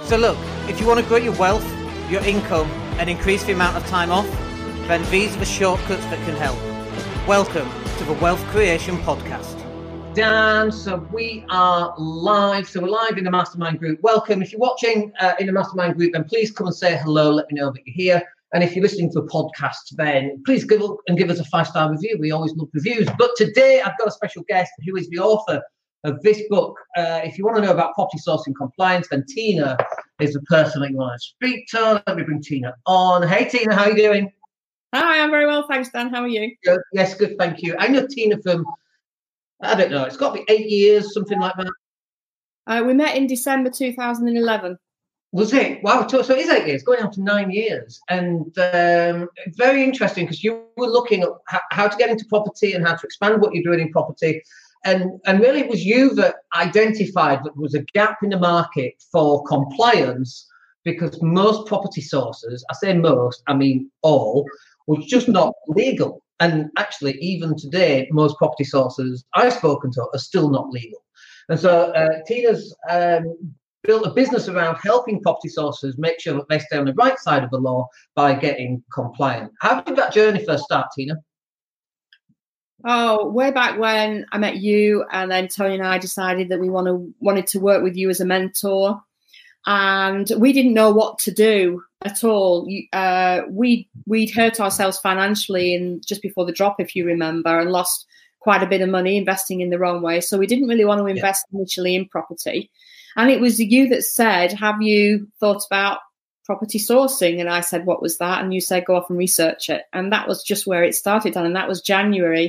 So look, if you want to grow your wealth, your income, and increase the amount of time off, then these are the shortcuts that can help. Welcome to the Wealth Creation Podcast. Dan, so we are live. So we're live in the Mastermind Group. Welcome. If you're watching in the Mastermind Group, then please come and say hello. Let me know that you're here. And if you're listening to a podcast, then please give us a 5-star review. We always love reviews. But today I've got a special guest who is the author of this book. If you want to know about property sourcing compliance, then Tina is the person that you want to speak to. Let me bring Tina on. Hey, Tina, how are you doing? Hi, I'm very well, thanks, Dan. How are you? Good. Yes, good, thank you. I know Tina from, I don't know, it's got to be 8 years, something like that. We met in December 2011. Was it? Wow, so it is 8 years, going on to 9 years. And very interesting because you were looking at how to get into property and how to expand what you're doing in property. And really it was you that identified that there was a gap in the market for compliance because most property sources, I say most, I mean all, was just not legal. And actually, even today, most property sources I've spoken to are still not legal. And so Tina's built a business around helping property sources make sure that they stay on the right side of the law by getting compliant. How did that journey first start, Tina? Oh, way back when I met you, and then Tony and I decided that we wanted to work with you as a mentor. And we didn't know what to do at all. We'd hurt ourselves financially just before the drop, if you remember, and lost quite a bit of money investing in the wrong way. So we didn't really want to invest initially in property. And it was you that said, have you thought about property sourcing? And I said, what was that? And you said, go off and research it. And that was just where it started. And that was January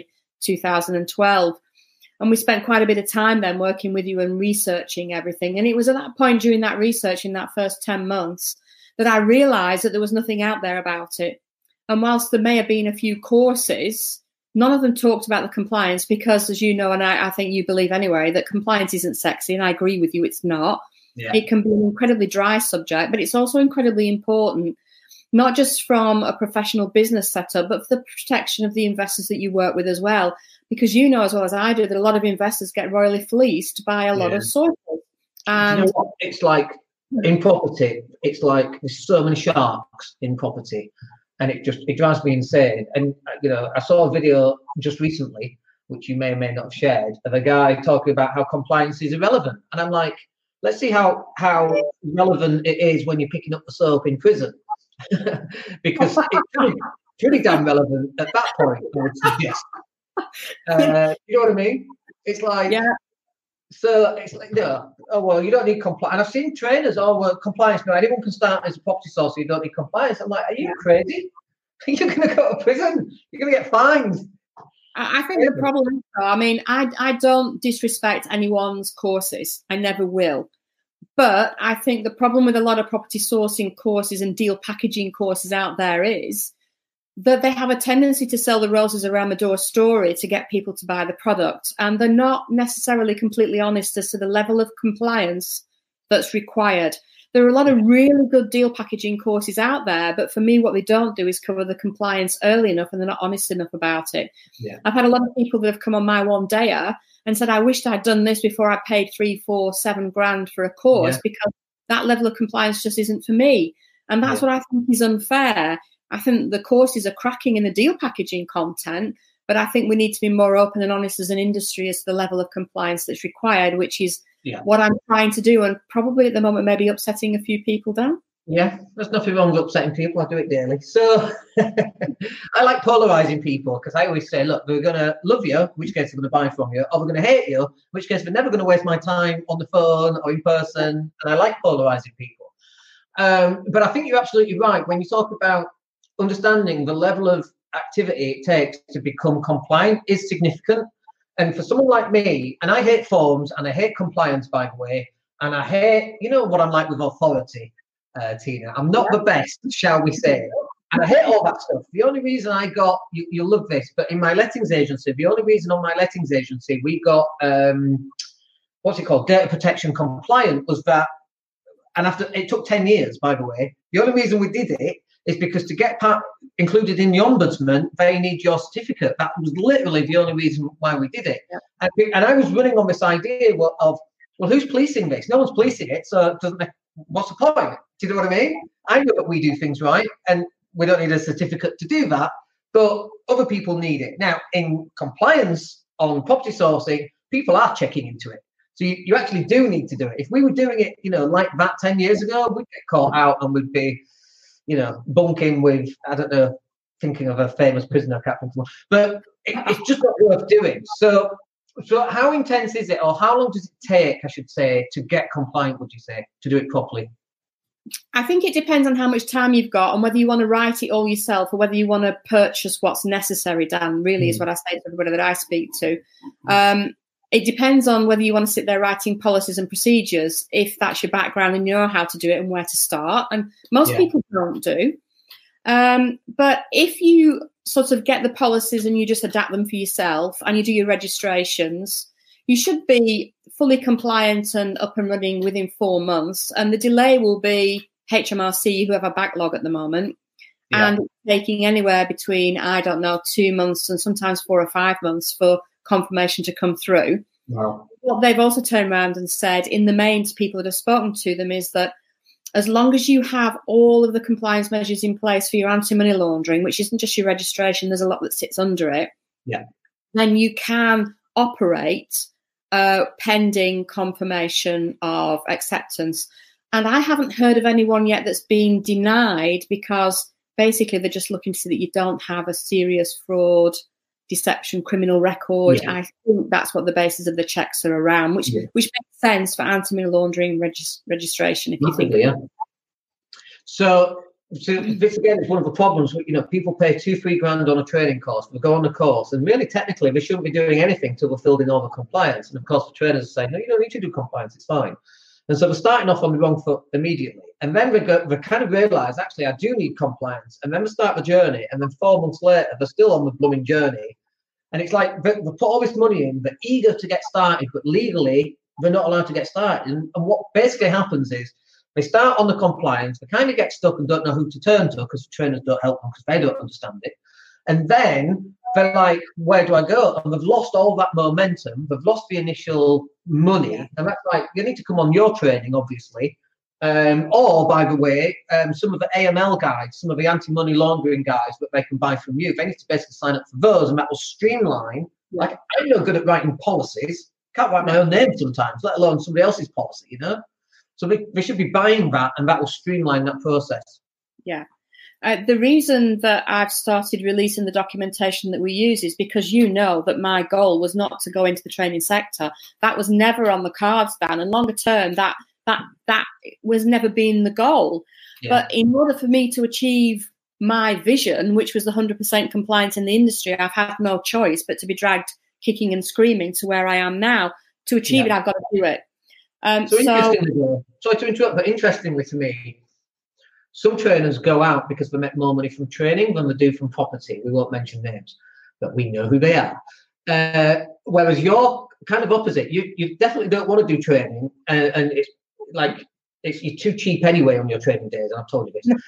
2012. And we spent quite a bit of time then working with you and researching everything. And it was at that point during that research in that first 10 months that I realized that there was nothing out there about it. And whilst there may have been a few courses, none of them talked about the compliance because, as you know, and I think you believe anyway, that compliance isn't sexy. And I agree with you, it's not. Yeah. It can be an incredibly dry subject, but it's also incredibly important, not just from a professional business setup, but for the protection of the investors that you work with as well. Because you know as well as I do that a lot of investors get royally fleeced by a lot of sources. And you know what? It's like in property, it's like there's so many sharks in property, and it drives me insane. And you know, I saw a video just recently, which you may or may not have shared, of a guy talking about how compliance is irrelevant. And I'm like, let's see how relevant it is when you're picking up the soap in prison, because it's pretty damn relevant at that point, I would suggest. You know what I mean? It's like, so it's like, no, oh, well, you don't need compliance. And I've seen trainers, compliance, no, anyone can start as a property source, so you don't need compliance. I'm like, are you crazy? You're going to go to prison. You're going to get fined. I think the problem, I mean, I don't disrespect anyone's courses. I never will. But I think the problem with a lot of property sourcing courses and deal packaging courses out there is that they have a tendency to sell the roses around the door story to get people to buy the product. And they're not necessarily completely honest as to the level of compliance that's required. There are a lot of really good deal packaging courses out there, but for me, what they don't do is cover the compliance early enough, and they're not honest enough about it. Yeah. I've had a lot of people that have come on my one-dayer and said, I wished I'd done this before I paid 3, 4, 7 grand for a course, because that level of compliance just isn't for me. And that's what I think is unfair. I think the courses are cracking in the deal packaging content, but I think we need to be more open and honest as an industry as to the level of compliance that's required, which is what I'm trying to do, and probably at the moment maybe upsetting a few people down. Yeah, there's nothing wrong with upsetting people. I do it daily. So I like polarizing people because I always say, look, we're going to love you, in which case we're going to buy from you, or we're going to hate you, in which case we're never going to waste my time on the phone or in person. And I like polarizing people. But I think you're absolutely right. When you talk about understanding the level of activity it takes to become compliant is significant. And for someone like me, and I hate forms and I hate compliance, by the way, and I hate, you know what I'm like with authority, Tina. I'm not the best, shall we say. And I hate all that stuff. The only reason I got, you'll love this, but in my lettings agency, the only reason on my lettings agency we got, what's it called, data protection compliant was that, and after, it took 10 years, by the way, the only reason we did it is because to get included in the ombudsman, they need your certificate. That was literally the only reason why we did it. Yeah. And I was running on this idea of, well, who's policing this? No one's policing it, so it doesn't what's the point? Do you know what I mean? I know that we do things right, and we don't need a certificate to do that, but other people need it. Now, in compliance on property sourcing, people are checking into it. So you actually do need to do it. If we were doing it, like that 10 years ago, we'd get caught out and we'd be, bunking with, I don't know, thinking of a famous prisoner, I can't think of one. But it's just not worth doing. So how intense is it, or how long does it take, I should say, to get compliant, would you say, to do it properly? I think it depends on how much time you've got and whether you want to write it all yourself or whether you want to purchase what's necessary, Dan, really is what I say to everybody that I speak to. It depends on whether you want to sit there writing policies and procedures, if that's your background and you know how to do it and where to start. And most people don't do. But if you sort of get the policies and you just adapt them for yourself and you do your registrations, you should be fully compliant and up and running within 4 months. And the delay will be HMRC, who have a backlog at the moment, and taking anywhere between, 2 months and sometimes 4 or 5 months for confirmation to come through. Wow. What they've also turned around and said in the main to people that have spoken to them is that as long as you have all of the compliance measures in place for your anti-money laundering, which isn't just your registration, there's a lot that sits under it, then you can operate pending confirmation of acceptance. And I haven't heard of anyone yet that's been denied because basically they're just looking to see that you don't have a serious fraud, deception, criminal record. I think that's what the basis of the checks are around, which makes sense for anti-money laundering registration. If you think, So this again is one of the problems. People pay 2-3 grand on a training course. They go on the course, and really technically they shouldn't be doing anything till they're filled in all the compliance. And of course, the trainers are saying, "No, you don't need to do compliance. It's fine." And so they're starting off on the wrong foot immediately. And then they kind of realise, actually, I do need compliance. And then they start the journey. And then 4 months later, they're still on the blooming journey. And it's like they put all this money in, they're eager to get started, but legally, they're not allowed to get started. And what basically happens is they start on the compliance, they kind of get stuck and don't know who to turn to because the trainers don't help them because they don't understand it. And then they're like, where do I go? And they've lost all that momentum. They've lost the initial money. And that's like, you need to come on your training, obviously. Or, by the way, some of the AML guides, some of the anti-money laundering guides that they can buy from you, they need to basically sign up for those, and that will streamline. Like, I'm no good at writing policies. Can't write my own name sometimes, let alone somebody else's policy, So they should be buying that, and that will streamline that process. Yeah. The reason that I've started releasing the documentation that we use is because that my goal was not to go into the training sector. That was never on the cards, Dan, and longer term, that was never been the goal. But in order for me to achieve my vision, which was the 100% compliance in the industry, I've had no choice but to be dragged kicking and screaming to where I am now. To achieve it, I've got to do it. Sorry to interrupt, but interestingly to me, some trainers go out because they make more money from training than they do from property. We won't mention names, but we know who they are. Whereas you're kind of opposite. You definitely don't want to do training, and it's like you're too cheap anyway on your training days. I've told you this.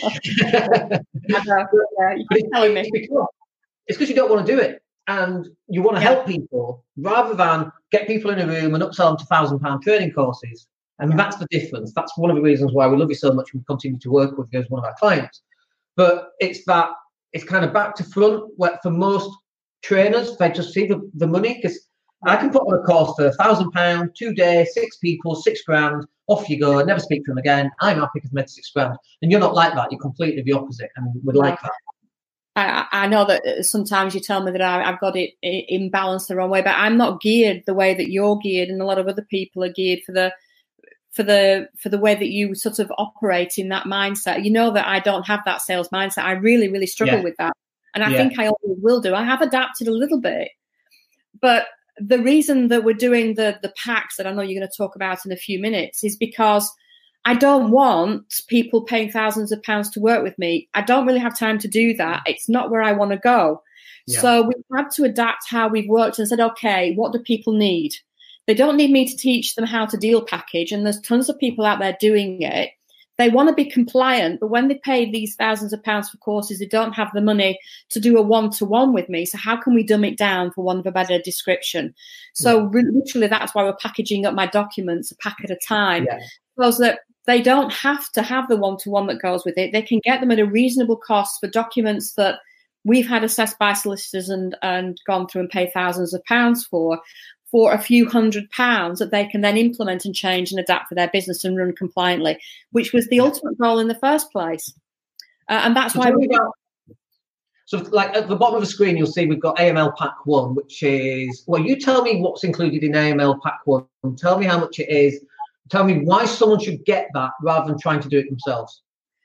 You're telling me. It's because you don't want to do it, and you want to help people rather than get people in a room and upsell them to £1,000 training courses. And that's the difference. That's one of the reasons why we love you so much and we continue to work with you as one of our clients. But it's kind of back to front where for most trainers, they just see the money, because I can put on a course for £1,000, 2 days, 6 people, 6 grand, off you go, never speak to them again. I'm happy because I made 6 grand. And you're not like that. You're completely the opposite, and would like that. I know that sometimes you tell me that I've got it imbalanced the wrong way, but I'm not geared the way that you're geared, and a lot of other people are geared for the way that you sort of operate in that mindset. You know that I don't have that sales mindset. I really, really struggle with that. And I think I always will do. I have adapted a little bit. But the reason that we're doing the packs that I know you're going to talk about in a few minutes is because I don't want people paying thousands of pounds to work with me. I don't really have time to do that. It's not where I want to go. Yeah. So we've had to adapt how we've worked and said, okay, what do people need? They don't need me to teach them how to deal package, and there's tons of people out there doing it. They want to be compliant, but when they pay these thousands of pounds for courses, they don't have the money to do a one-to-one with me. So how can we dumb it down, for want of a better description? So literally that's why we're packaging up my documents a pack at a time, so that They don't have to have the one-to-one that goes with it. They can get them at a reasonable cost for documents that we've had assessed by solicitors and gone through and pay thousands of pounds for a few £100 that they can then implement and change and adapt for their business and run compliantly, which was the ultimate goal in the first place. And that's why we got... So, like at the bottom of the screen, you'll see we've got AML Pack 1, which is... Well, you tell me what's included in AML Pack 1. Tell me how much it is. Tell me why someone should get that rather than trying to do it themselves.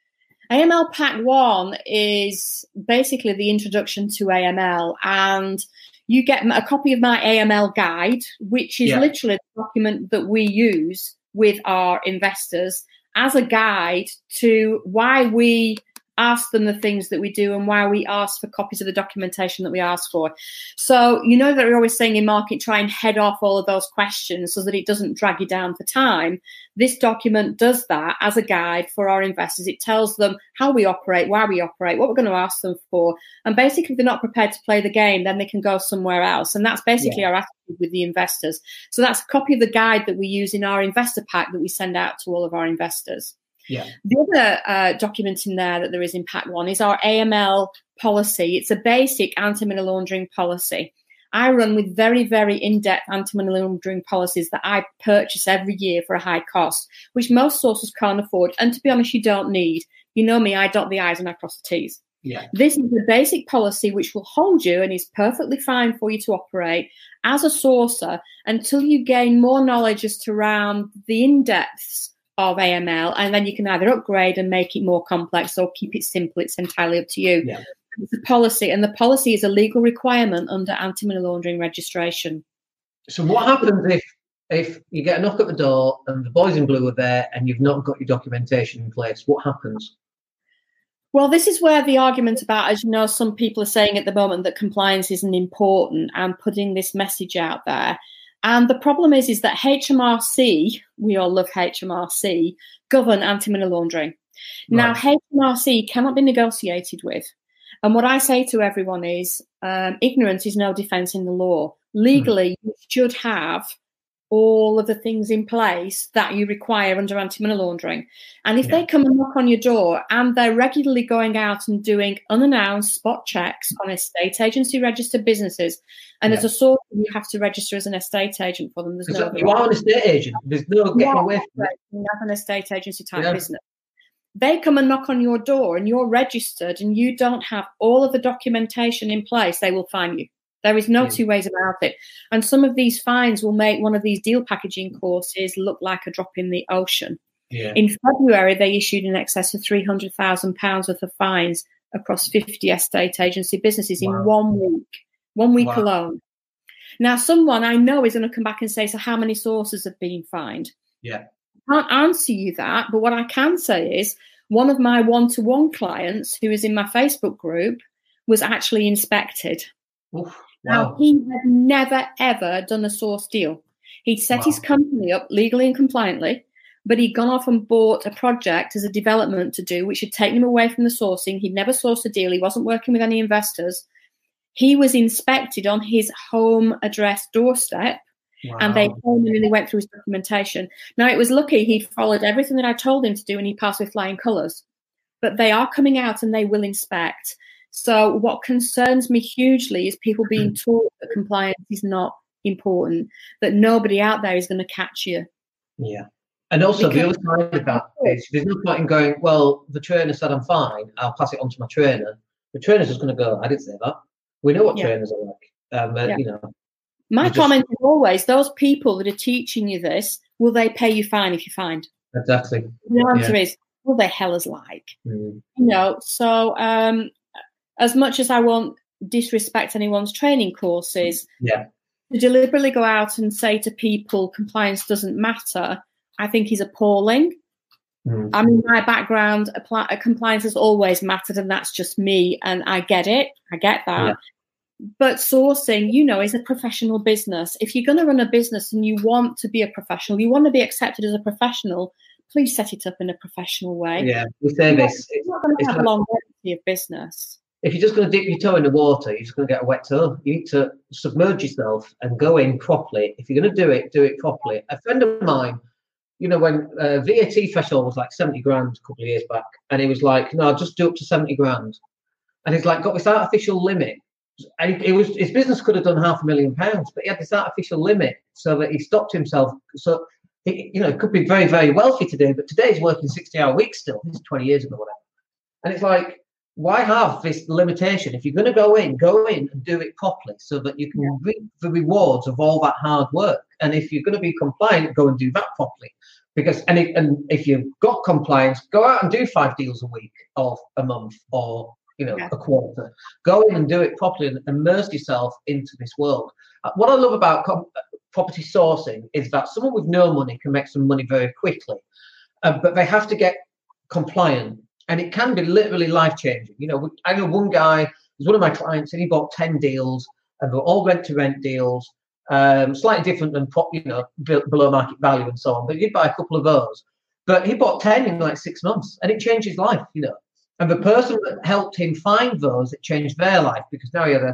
AML Pack 1 is basically the introduction to AML, and you get a copy of my AML guide, which is literally the document that we use with our investors as a guide to why we ask them the things that we do and why we ask for copies of the documentation that we ask for. So, you know that we're always saying in market, try and head off all of those questions so that it doesn't drag you down for time. This document does that as a guide for our investors. It tells them how we operate, why we operate, what we're going to ask them for. And basically, if they're not prepared to play the game, then they can go somewhere else. And that's basically our attitude with the investors. So that's a copy of the guide that we use in our investor pack that we send out to all of our investors. Yeah. The other document in there that there is in Pack 1 is our AML policy. It's a basic anti-money laundering policy. I run with very, very in-depth anti-money laundering policies that I purchase every year for a high cost, which most sources can't afford. And to be honest, you don't need. You know me, I dot the I's and I cross the T's. Yeah. This is a basic policy which will hold you and is perfectly fine for you to operate as a sourcer until you gain more knowledge as to around the in-depths of AML, and then you can either upgrade and make it more complex or keep it simple. It's entirely up to you. Yeah. It's a policy, and the policy is a legal requirement under anti-money laundering registration. So what happens if you get a knock at the door and the boys in blue are there and you've not got your documentation in place? What happens? Well, this is where the argument about, as you know, some people are saying at the moment that compliance isn't important and putting this message out there. And the problem is that HMRC, we all love HMRC, govern anti-money laundering. Now, HMRC cannot be negotiated with. And what I say to everyone is ignorance is no defence in the law. Legally, you should have all of the things in place that you require under anti-money laundering. And if they come and knock on your door and they're regularly going out and doing unannounced spot checks on estate agency registered businesses, and as a source, you have to register as an estate agent for them. You are an estate agent. There's no getting away from it. You have an estate agency type business. They come and knock on your door and you're registered and you don't have all of the documentation in place, they will fine you. There is no two ways about it. And some of these fines will make one of these deal packaging courses look like a drop in the ocean. Yeah. In February, they issued in excess of £300,000 worth of fines across 50 estate agency businesses in 1 week. 1 week alone. Now, someone I know is going to come back and say, so how many sources have been fined? Yeah. I can't answer you that, but what I can say is one of my one-to-one clients who is in my Facebook group was actually inspected. Oof. Now, he had never, ever done a source deal. He'd set his company up legally and compliantly, but he'd gone off and bought a project as a development to do, which had taken him away from the sourcing. He'd never sourced a deal. He wasn't working with any investors. He was inspected on his home address doorstep, and they came in and he went through his documentation. Now, it was lucky he followed everything that I told him to do, and he passed with flying colours. But they are coming out and they will inspect. So what concerns me hugely is people being taught that compliance is not important, that nobody out there is going to catch you. Yeah. And also the other side of that is there's no point in going, well, the trainer said I'm fine, I'll pass it on to my trainer. The trainer's just going to go, I didn't say that. We know what trainers are like. You know. My comment is always, those people that are teaching you this, will they pay you fine if you're fined? Exactly. The answer is, will they hell as like? You know, so as much as I won't disrespect anyone's training courses, to deliberately go out and say to people compliance doesn't matter, I think is appalling. I mean, my background, compliance has always mattered, and that's just me, and I get it. I get that. Yeah. But sourcing, you know, is a professional business. If you're going to run a business and you want to be a professional, you want to be accepted as a professional, please set it up in a professional way. Yeah, we say this. It's not going to have longevity of business. If you're just going to dip your toe in the water, you're just going to get a wet toe. You need to submerge yourself and go in properly. If you're going to do it properly. A friend of mine when VAT threshold was like 70 grand a couple of years back, and he was like, no, just do up to 70 grand. And he's like, got this artificial limit. And his business could have done £500,000, but he had this artificial limit so that he stopped himself. So, he could be very, very wealthy today, but today he's working 60-hour weeks still. This is 20 years ago, whatever. And it's like, why have this limitation? If you're going to go in and do it properly so that you can reap the rewards of all that hard work. And if you're going to be compliant, go and do that properly. Because and if you've got compliance, go out and do 5 deals a week or a month or a quarter. Go in and do it properly and immerse yourself into this world. What I love about property sourcing is that someone with no money can make some money very quickly, but they have to get compliant. And it can be literally life-changing. I know one guy, was one of my clients, and he bought 10 deals, and they're all rent-to-rent deals, slightly different than below market value and so on. But he'd buy a couple of those. But he bought 10 in like 6 months, and it changed his life, And the person that helped him find those, it changed their life, because now he had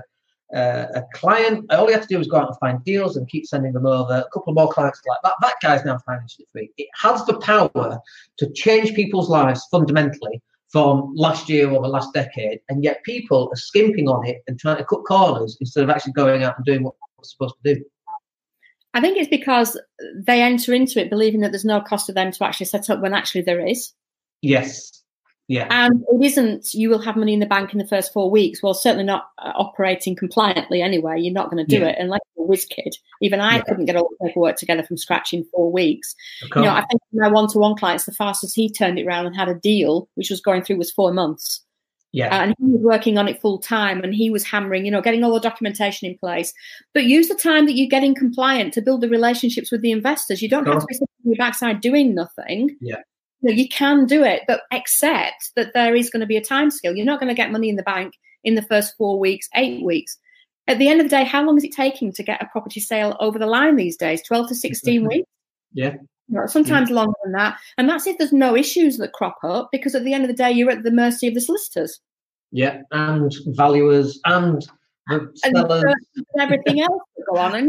a client. All he had to do was go out and find deals and keep sending them over. A couple more clients like that. That guy's now financially free. It has the power to change people's lives fundamentally from last year or the last decade, and yet people are skimping on it and trying to cut corners instead of actually going out and doing what they're supposed to do. I think it's because they enter into it believing that there's no cost to them to actually set up when actually there is. Yes. Yeah. And it isn't, you will have money in the bank in the first 4 weeks. Well, certainly not operating compliantly anyway. You're not going to do it unless you're a whiz kid. Even I couldn't get all the paperwork together from scratch in 4 weeks. Okay. I think my one-to-one clients, the fastest he turned it around and had a deal, which was going through, was 4 months. Yeah. And he was working on it full time, and he was hammering, getting all the documentation in place. But use the time that you're getting compliant to build the relationships with the investors. You don't have to be sitting on your backside doing nothing. Yeah. You can do it, but accept that there is going to be a time scale. You're not going to get money in the bank in the first 4 weeks, 8 weeks. At the end of the day, how long is it taking to get a property sale over the line these days? 12 to 16 weeks? Yeah. Sometimes longer than that. And that's if there's no issues that crop up, because at the end of the day, you're at the mercy of the solicitors. Yeah, and valuers and the sellers. And everything else that go on.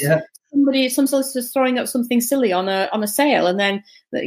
And, some solicitors throwing up something silly on a sale, and then,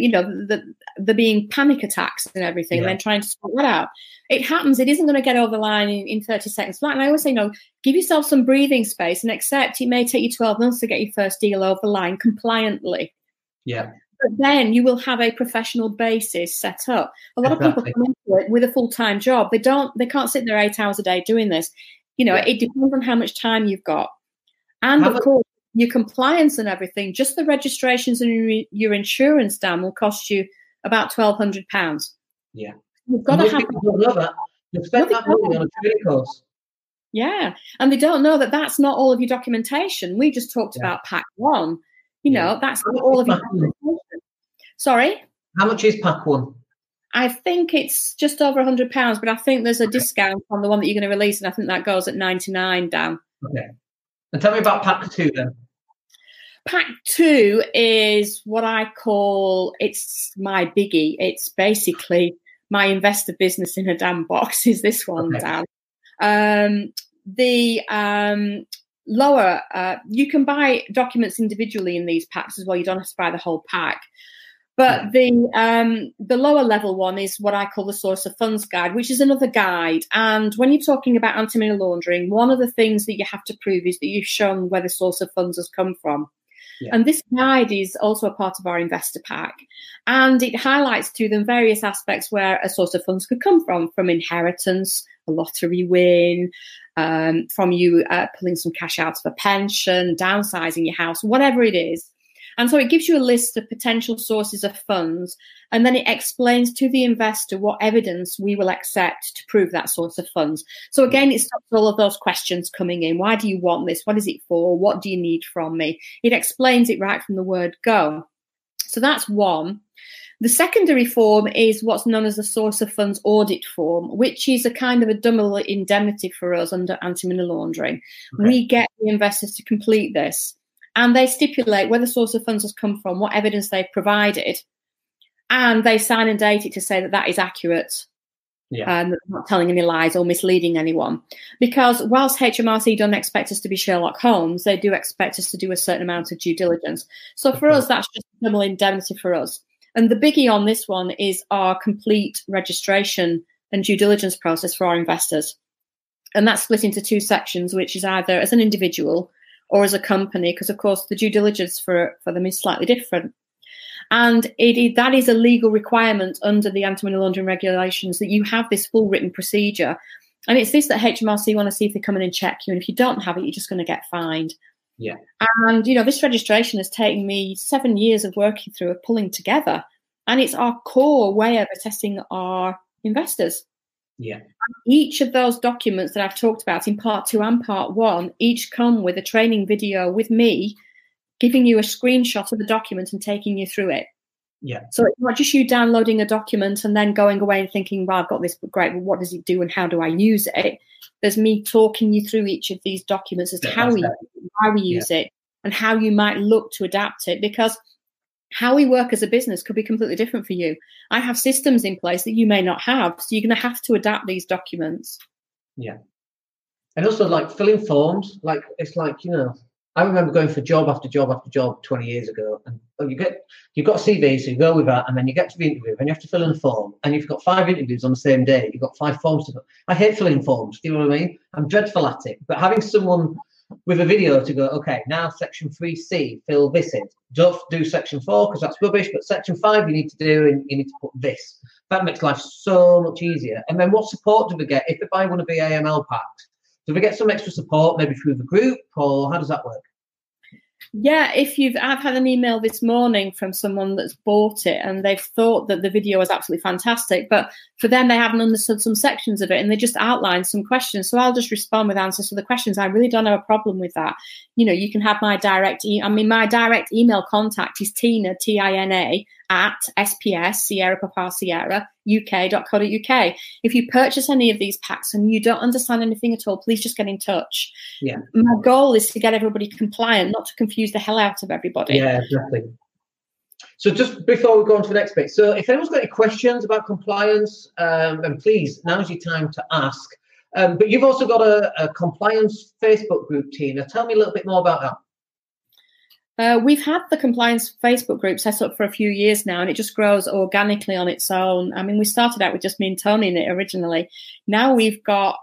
there being panic attacks and everything, and then trying to sort that out. It happens. It isn't going to get over the line in 30 seconds flat. And I always say, give yourself some breathing space and accept it may take you 12 months to get your first deal over the line compliantly. Yeah. But then you will have a professional basis set up. A lot of people come into it with a full-time job. They can't sit there 8 hours a day doing this. It depends on how much time you've got. And of course, your compliance and everything, just the registrations and your insurance, Dan, will cost you about £1,200. Yeah. You've got to have that. You've spent that money on a training course. Yeah. And they don't know that that's not all of your documentation. We just talked about Pack 1. That's not all of your documentation. Sorry? How much is Pack 1? I think it's just over £100, but I think there's a discount on the one that you're going to release, and I think that goes at $99, Dan. Okay. And tell me about Pack 2 then. Pack 2 is what I call, it's my biggie. It's basically my investor business in a damn box, is this one, Dan. The lower, you can buy documents individually in these packs as well. You don't have to buy the whole pack. But the lower level one is what I call the Source of Funds Guide, which is another guide. And when you're talking about anti-money laundering, one of the things that you have to prove is that you've shown where the source of funds has come from. Yeah. And this guide is also a part of our investor pack. And it highlights to them various aspects where a source of funds could come from inheritance, a lottery win, from you pulling some cash out of a pension, downsizing your house, whatever it is. And so it gives you a list of potential sources of funds, and then it explains to the investor what evidence we will accept to prove that source of funds. So again, it stops all of those questions coming in. Why do you want this? What is it for? What do you need from me? It explains it right from the word go. So that's one. The secondary form is what's known as the source of funds audit form, which is a kind of a double indemnity for us under anti-money laundering. Okay. We get the investors to complete this. And they stipulate where the source of funds has come from, what evidence they've provided, and they sign and date it to say that that is accurate. not telling any lies or misleading anyone. Because whilst HMRC don't expect us to be Sherlock Holmes, they do expect us to do a certain amount of due diligence. So for us, that's just a double indemnity for us. And the biggie on this one is our complete registration and due diligence process for our investors. And that's split into two sections, which is either as an individual or as a company, because, of course, the due diligence for them is slightly different. And that is a legal requirement under the anti-money laundering regulations that you have this full written procedure. And it's this that HMRC want to see if they come in and check you. And if you don't have it, you're just going to get fined. Yeah. And, this registration has taken me 7 years of working through, of pulling together. And it's our core way of assessing our investors. Yeah. Each of those documents that I've talked about in part 2 and part 1, each come with a training video with me, giving you a screenshot of the document and taking you through it. Yeah. So it's not just you downloading a document and then going away and thinking, well, I've got this, great, well, what does it do and how do I use it? There's me talking you through each of these documents as to how we use it and how you might look to adapt it, because how we work as a business could be completely different for you. I have systems in place that you may not have, so you're going to have to adapt these documents. Yeah. And also, like, filling forms, like, it's like, I remember going for job after job after job 20 years ago, and you've got a CV, so you go with that, and then you get to the interview, and you have to fill in a form, and you've got 5 interviews on the same day. You've got 5 forms to fill. I hate filling forms. Do you know what I mean? I'm dreadful at it. But having someone with a video to go, okay, now section 3C, fill this in. Don't do section 4 because that's rubbish, but section 5 you need to do, and you need to put this. That makes life so much easier. And then what support do we get if they buy one of the AML packs? Do we get some extra support, maybe through the group, or how does that work? Yeah, I've had an email this morning from someone that's bought it and they've thought that the video was absolutely fantastic, but for them, they haven't understood some sections of it and they just outlined some questions. So I'll just respond with answers to the questions. I really don't have a problem with that. You can have my direct email contact is Tina, Tina, at SPS, Sierra Papa Sierra, UK.co.uk. If you purchase any of these packs and you don't understand anything at all, please just get in touch. Yeah. My goal is to get everybody compliant, not to confuse the hell out of everybody. Yeah, exactly. So just before we go on to the next bit, so if anyone's got any questions about compliance, then please, now's your time to ask. But you've also got a compliance Facebook group, Tina. Tell me a little bit more about that. We've had the compliance Facebook group set up for a few years now, and it just grows organically on its own. I mean, we started out with just me and Tony in it originally. Now we've got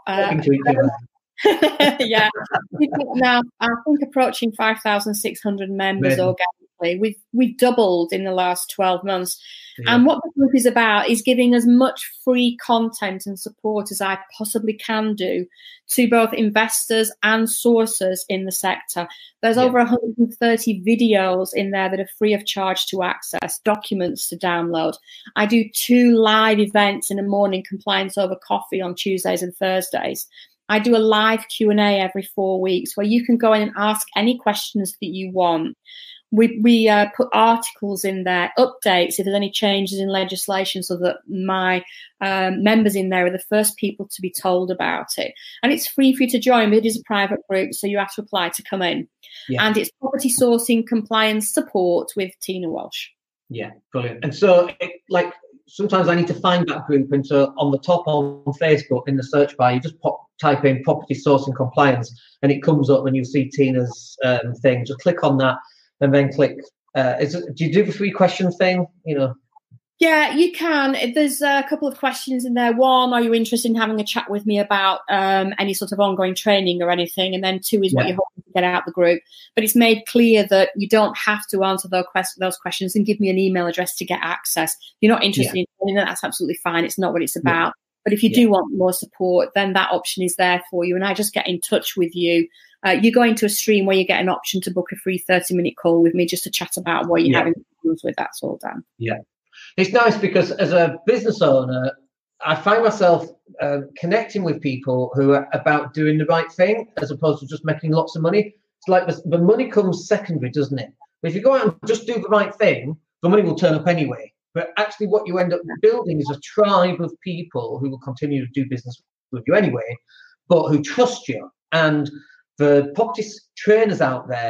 yeah, we've got now I think approaching 5,600 members organically. We've doubled in the last 12 months. Yeah. And what the group is about is giving as much free content and support as I possibly can do to both investors and sources in the sector. There's over 130 videos in there that are free of charge to access, documents to download. I do 2 live events in the morning, compliance over coffee on Tuesdays and Thursdays. I do a live Q&A every 4 weeks where you can go in and ask any questions that you want. We put articles in there, updates if there's any changes in legislation, so that my members in there are the first people to be told about it. And it's free for you to join, but it is a private group, so you have to apply to come in. Yeah. And it's property sourcing compliance support with Tina Walsh. Yeah, brilliant. And so, sometimes I need to find that group, and so on the top on Facebook in the search bar, you just type in property sourcing compliance, and it comes up, and you'll see Tina's thing. Just click on that. And then click. Do you do the 3 question thing? Yeah, you can. There's a couple of questions in there. 1, are you interested in having a chat with me about any sort of ongoing training or anything? And then 2 is what you're hoping to get out of the group. But it's made clear that you don't have to answer those questions and give me an email address to get access. If you're not interested in training, that's absolutely fine. It's not what it's about. Yeah. But if you do want more support, then that option is there for you. And I just get in touch with you. You go into a stream where you get an option to book a free 30-minute call with me just to chat about what you're having problems with. That's all done. Yeah. It's nice because as a business owner, I find myself connecting with people who are about doing the right thing as opposed to just making lots of money. It's like the money comes secondary, doesn't it? But if you go out and just do the right thing, the money will turn up anyway. But actually what you end up building is a tribe of people who will continue to do business with you anyway, but who trust you. And the property trainers out there,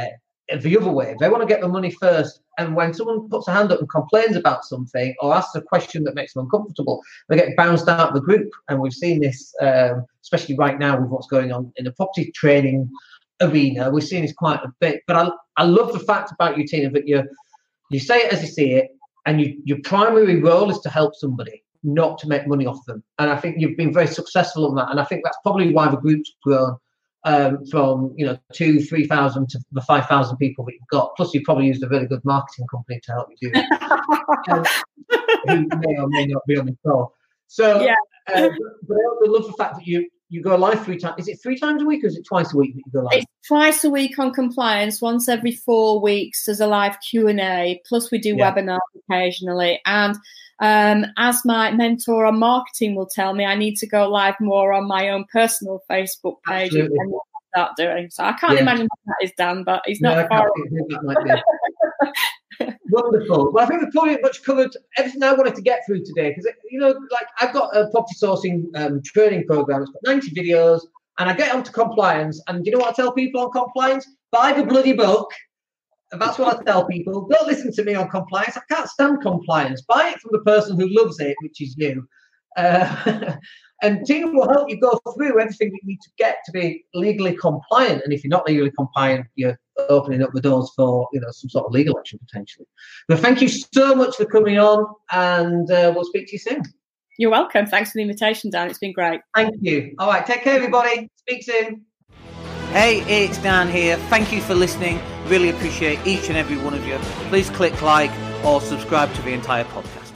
the other way. They want to get the money first. And when someone puts a hand up and complains about something or asks a question that makes them uncomfortable, they get bounced out of the group. And we've seen this, especially right now with what's going on in the property training arena. We've seen this quite a bit. But I love the fact about you, Tina, that you say it as you see it, and your primary role is to help somebody, not to make money off them. And I think you've been very successful on that. And I think that's probably why the group's grown from 2,000-3,000 to the 5,000 people that you've got. Plus, you probably used a really good marketing company to help you do it, who may or may not be on the call. So, yeah. But I love the fact that you go live 3 times. Is it 3 times a week, or is it twice a week that you go live? It's twice a week on compliance. Once every 4 weeks, there's a live Q&A. Plus, we do webinars occasionally. And as my mentor on marketing will tell me, I need to go live more on my own personal Facebook page and start doing. So I can't imagine what that is, Dan, but he's not far off. Wonderful. Well, I think we've pretty much covered everything I wanted to get through today, because I've got a property sourcing training program. It's got 90 videos, and I get onto compliance. And do you know what I tell people on compliance? Buy the bloody book. And that's what I tell people. Don't listen to me on compliance. I can't stand compliance. Buy it from the person who loves it, which is you. And Tina will help you go through everything you need to get to be legally compliant. And if you're not legally compliant, you're opening up the doors for some sort of legal action potentially. But thank you so much for coming on, and we'll speak to you soon. You're welcome. Thanks for the invitation, Dan. It's been great. Thank you. All right, take care, everybody. Speak soon. Hey, it's Dan here. Thank you for listening. Really appreciate each and every one of you. Please click like or subscribe to the entire podcast.